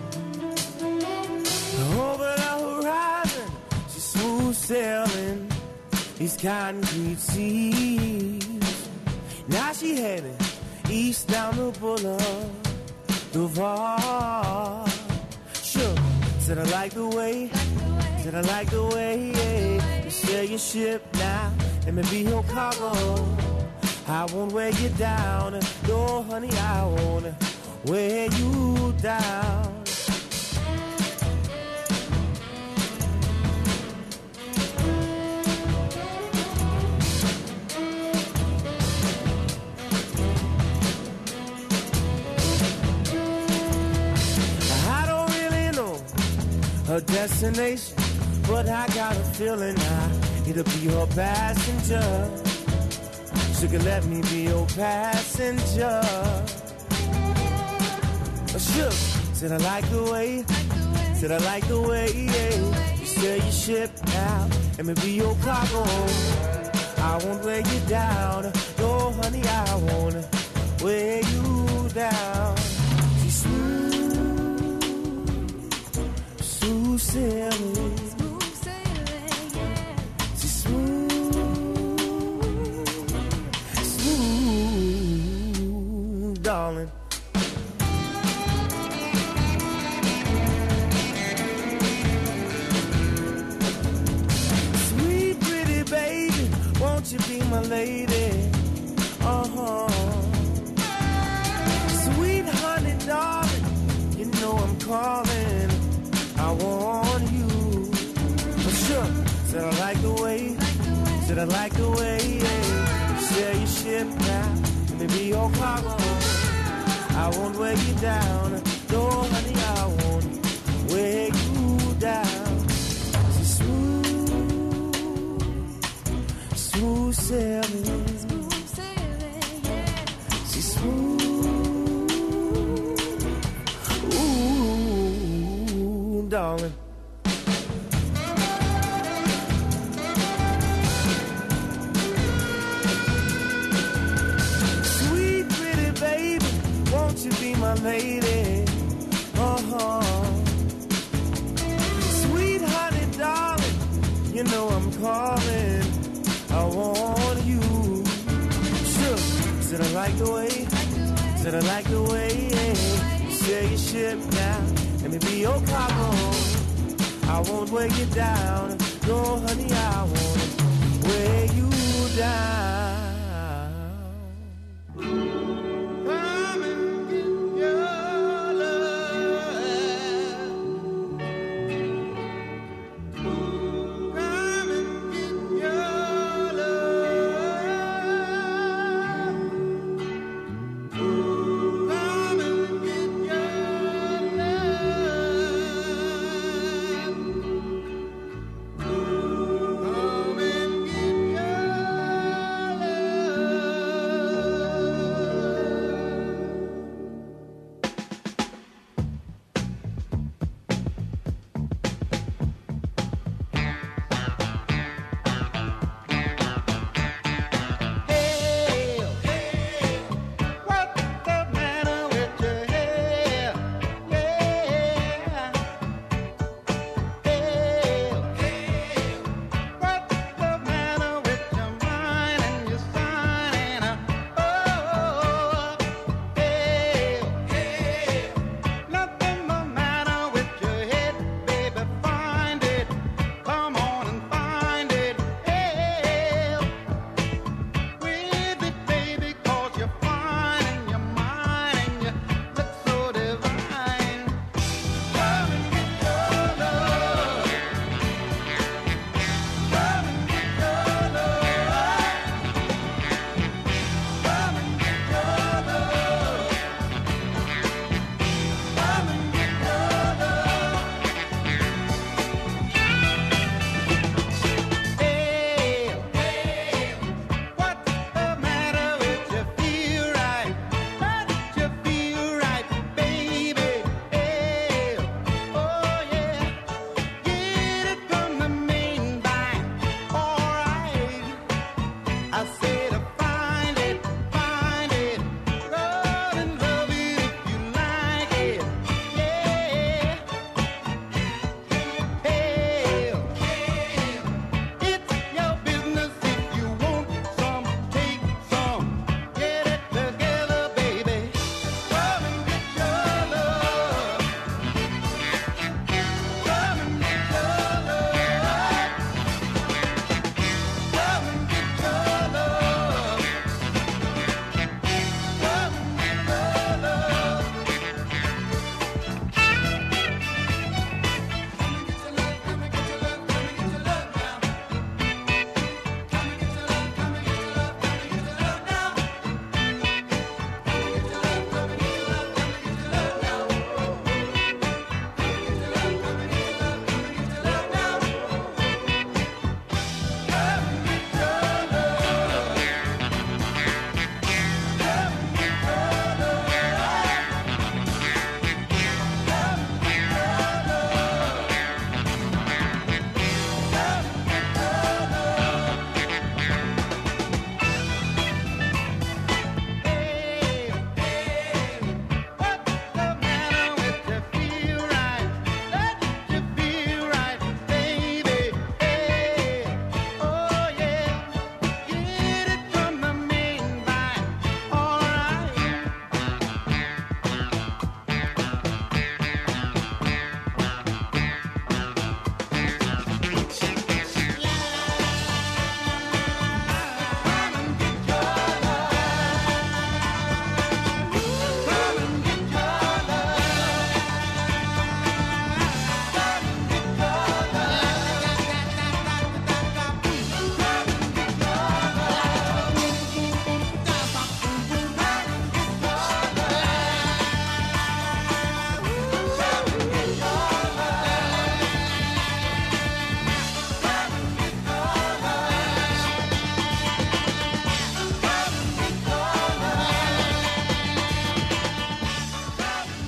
Over the horizon, she's smooth sailing these concrete seas. Now she heading east down the boulevard. Sure, said I like the way, said I like the way yeah. You sail your ship now, let me be your cargo. I won't weigh you down, no honey, I won't weigh you down. Her destination, but I got a feeling I need to be her passenger. She could let me be your passenger. Sure, said I like the way, said I like the way, yeah. You sail your ship now, let me be your cargo. I won't weigh you down, no honey, I won't weigh you down. She's smooth. Smooth sailing, smooth sailing, yeah. She's smooth, smooth, darling. Sweet, pretty baby, won't you be my lady? Uh-huh. Sweet honey, darling, you know I'm calling. I want you, for sure. Said I like the way, said I like the way, yeah. You sail your ship now, let me be your cargo. I won't weigh you down, no honey, I won't weigh you down. She's smooth, smooth sailing, smooth sailing, yeah. She's smooth. Darling. Sweet pretty baby, won't you be my lady? Uh-huh. Sweet honey darling, you know I'm calling. I want you. Sure, said I like the way, said I like the way, yeah. You sail your ship now, let me be your cargo. I won't weigh you down, no honey, I won't weigh you down. Come and get your love. Come and get your love. Come and get your love. Come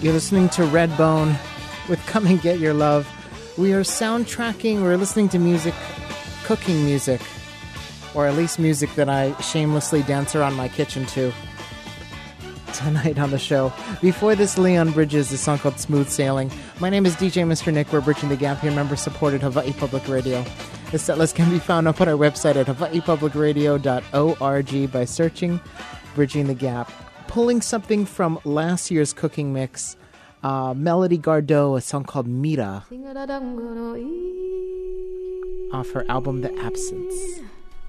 You're listening to Redbone with Come and Get Your Love. We are soundtracking, we're listening to music, cooking music, or at least music that I shamelessly dance around my kitchen to tonight on the show. Before this, Leon Bridges, a song called Smooth Sailing. My name is D J Mister Nick. We're Bridging the Gap here, member-supported Hawaii Public Radio. The setlist can be found up on our website at hawaii public radio dot org by searching Bridging the Gap. Pulling something from last year's cooking mix, uh, Melody Gardot, a song called Mira, off her album The Absence.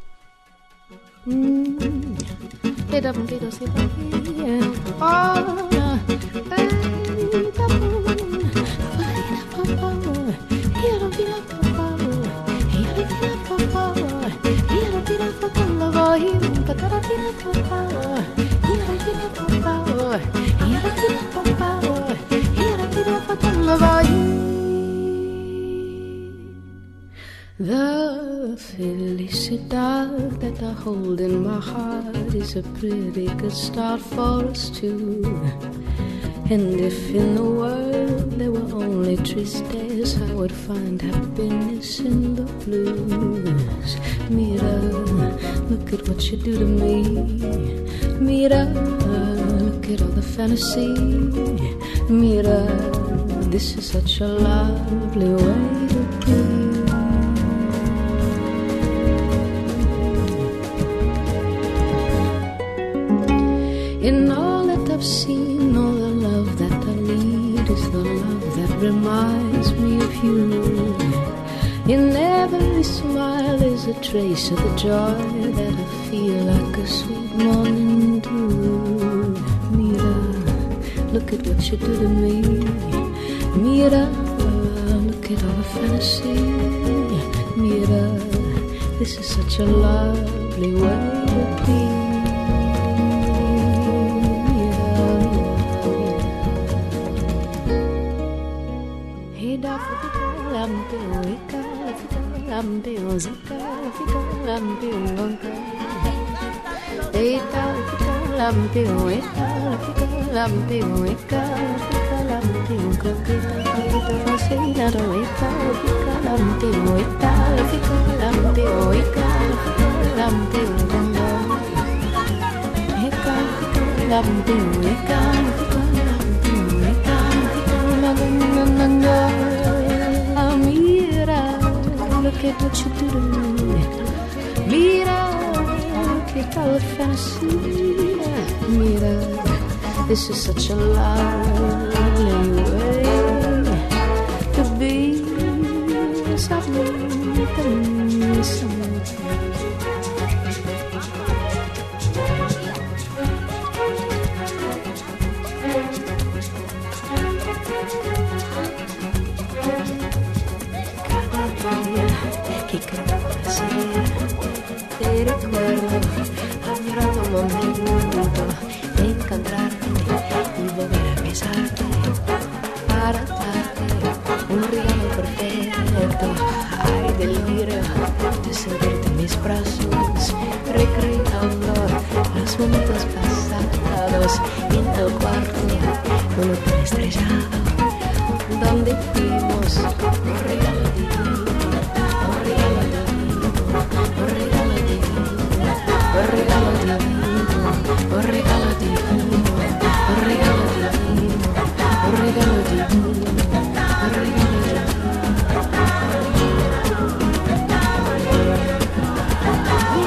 The felicidad that I hold in my heart is a pretty good start for us two. And if in the world there were only tristes, I would find happiness in the blues. Mira, look at what you do to me. Mira, look at all the fantasy. Mira, this is such a lovely way to be. In all that I've seen, all the love that I need is the love that reminds me of you. In every smile is a trace of the joy that I feel like a sweet morning dew. Mira, look at what you do to me. Mira, look at all the fantasy. Mira, this is such a lovely way to be. Lampio zika, fika, lampio gonka. Eta, fika, lampio eta, fika, lampio eka, fika, lampio coqueta, fika, fascinado eta, fika, lampio eta, fika, lampio eka, fika, lampio gonga. Eka, fika, lampio eka, fika, lampio eka, fika, lampio gonga. Look at what you do to me. Mira, look at all the fantasy. Mira, this is such a lovely way to be. Something, something. Que cada te recuerdo, añorando un momento de encontrarte y volver a besarte para darte un regalo perfecto. Ay, delirio de sentirte en mis brazos, recreando los momentos pasados en el cuarto, un hotel estrellado donde fuimos un regalo divino. Un regalo divino, un regalo divino, un regalo divino, un regalo divino, un regalo divino.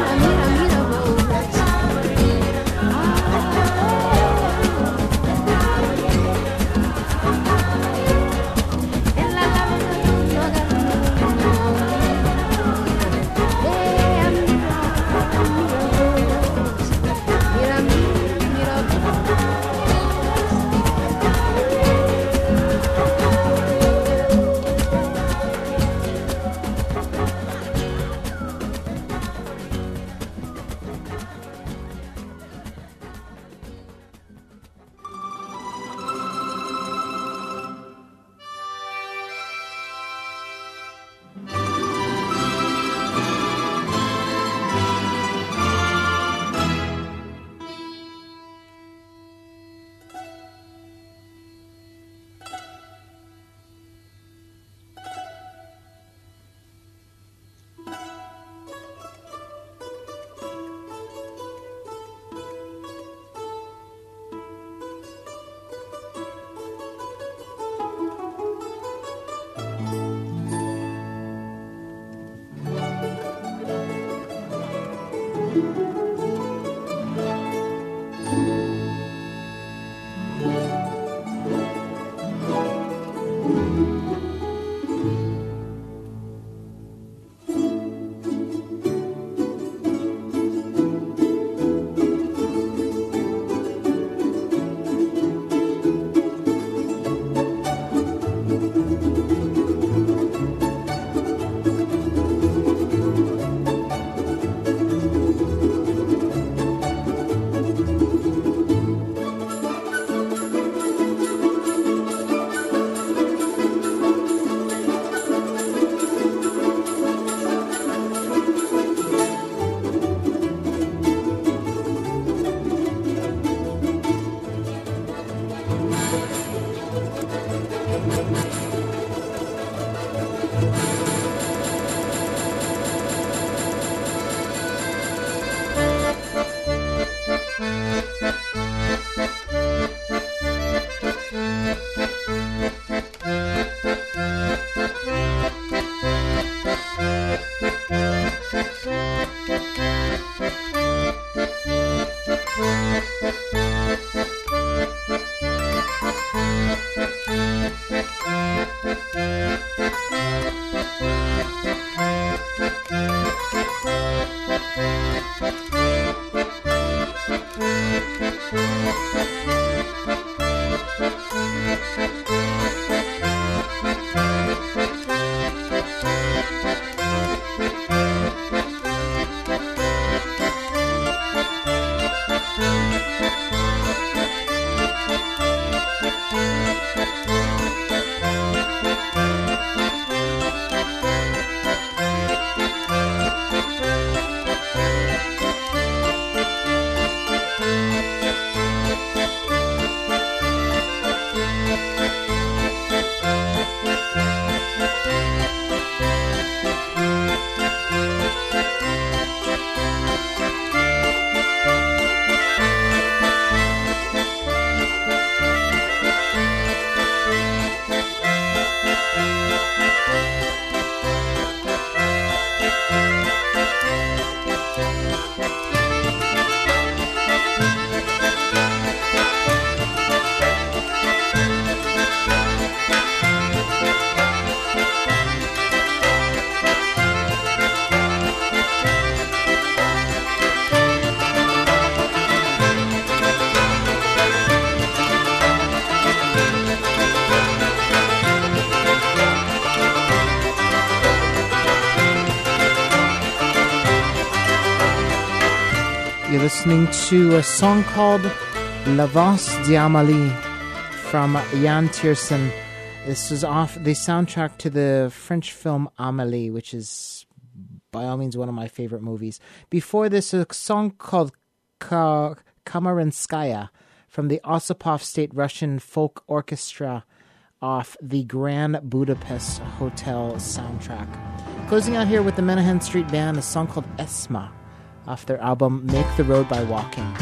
You're listening to a song called L'Avance d'Amélie from Jan Tiersen. This is off the soundtrack to the French film Amélie, which is by all means one of my favorite movies. Before this, a song called Ka- Kamarinskaya from the Osipov State Russian Folk Orchestra off the Grand Budapest Hotel soundtrack. Closing out here with the Menahan Street Band, a song called Esma off their album Make the Road by Walking.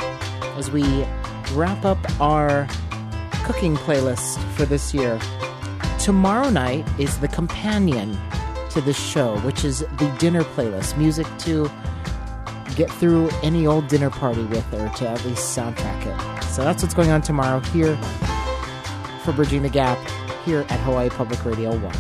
As we wrap up our cooking playlist for this year, tomorrow night is the companion to this show, which is the dinner playlist, music to get through any old dinner party with, or to at least soundtrack it. So that's what's going on tomorrow here for Bridging the Gap here at Hawaii Public Radio one.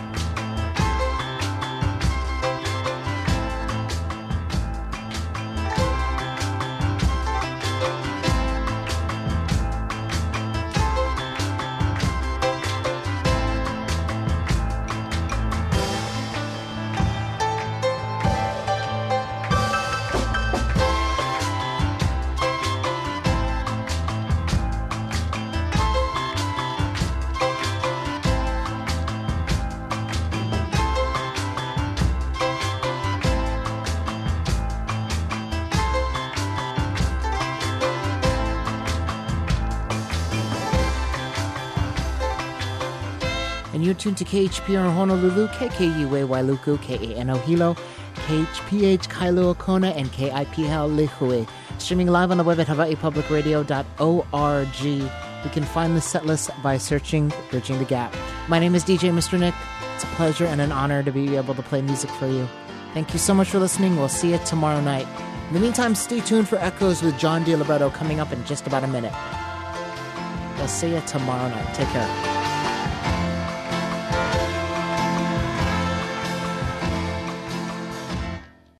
And you're tuned to K H P R Honolulu, K K U A Wailuku, K A N O Hilo, K H P H Kailua Kona, and K I P L Lihue. Streaming live on the web at hawaii public radio dot org. You can find the set list by searching Bridging the Gap. My name is D J Mister Nick. It's a pleasure and an honor to be able to play music for you. Thank you so much for listening. We'll see you tomorrow night. In the meantime, stay tuned for Echoes with John DiLibretto coming up in just about a minute. I'll see you tomorrow night. Take care.